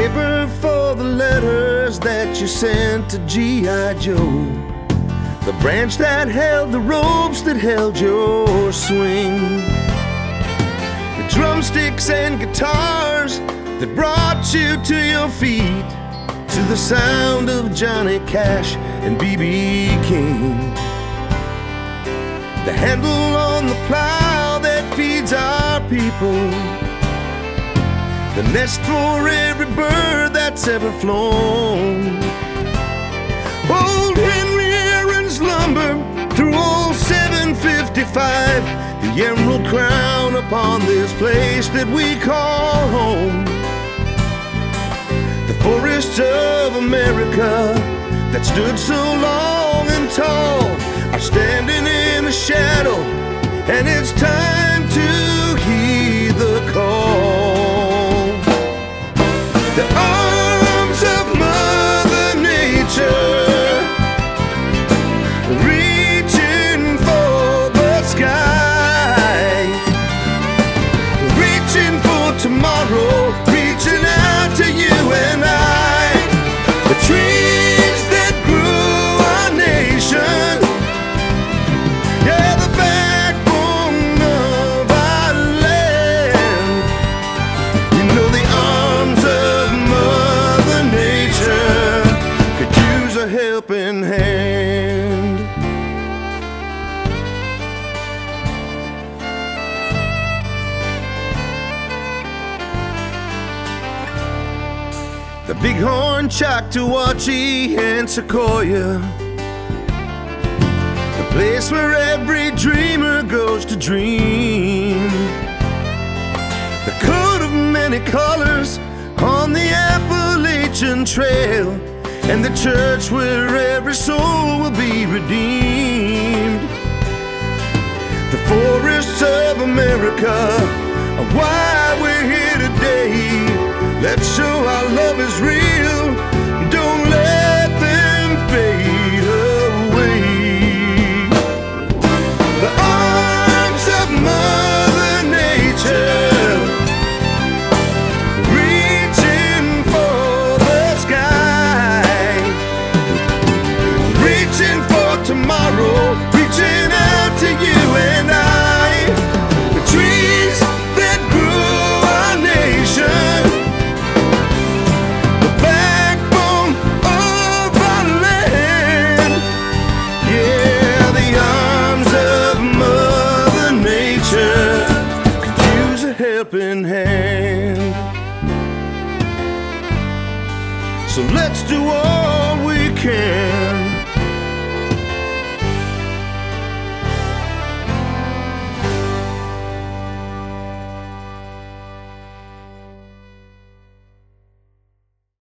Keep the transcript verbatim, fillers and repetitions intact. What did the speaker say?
paper for the letters that you sent to G I Joe, the branch that held the ropes that held your swing, the drumsticks and guitars that brought you to your feet, to the sound of Johnny Cash and B B King, the handle on the plow that feeds our people, the nest for every bird that's ever flown, old Henry Aaron's lumber through old seven fifty-five, the emerald crown upon this place that we call home, the forests of America that stood so long and tall are standing in the shadow, and it's time to heed the call. The arms of Mother Nature reaching for the sky, reaching for tomorrow, reaching out to you and I. The trees that grew our nation, yeah, the backbone of our land. You know the arms of Mother Nature could use a helping hand. The Bighorn, Choctawhatchee, and Sequoia, the place where every dreamer goes to dream, the coat of many colors on the Appalachian Trail, and the church where every soul will be redeemed. The forests of America are why we're here today. Let's show our love is real. Don't let them fade away. The arms of Mother Nature reaching for the sky, reaching for tomorrow, reaching out to you and I. The trees that grew our nation, helping hand. So let's do all we can